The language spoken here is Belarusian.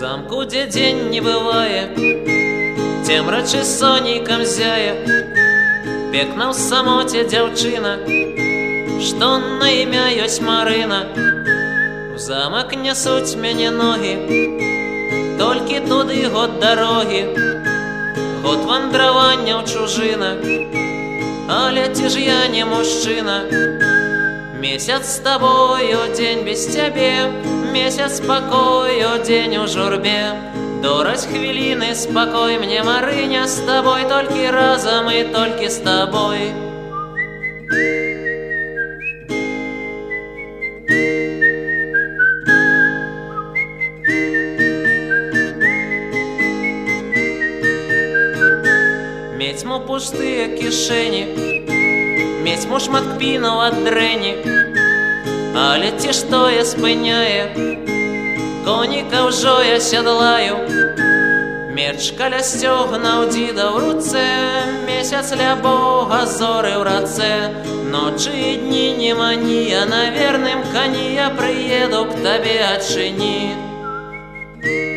замку, где день не быває, темрачи сонікам зяє. Пекна в самоте дзяўчына, што на імя ёсць Марына. У замак нясуць мяне ногі, толькі туды год дарогі, год вандравання ў чужына. Але ці ж я не мужчына? Месяц з табою, дзень без цябе, месяц спакою, дзень у журбе. Дораць хвіліны спакой мне, Марыня, з табой толькі разам і толькі з табой. Мецьму пустыя кішэні, мецьму шмат кпінаў ад дрэні. Але ці ж тое спыняе, коніка ўжо я сядлаю. Мерч каля сцёгнаў, дзіда ў руцэ, месяц ля Бога, зоры ў рацэ. Ночы і дні не мані, я на верным кані, я прыеду к табе, адчыні.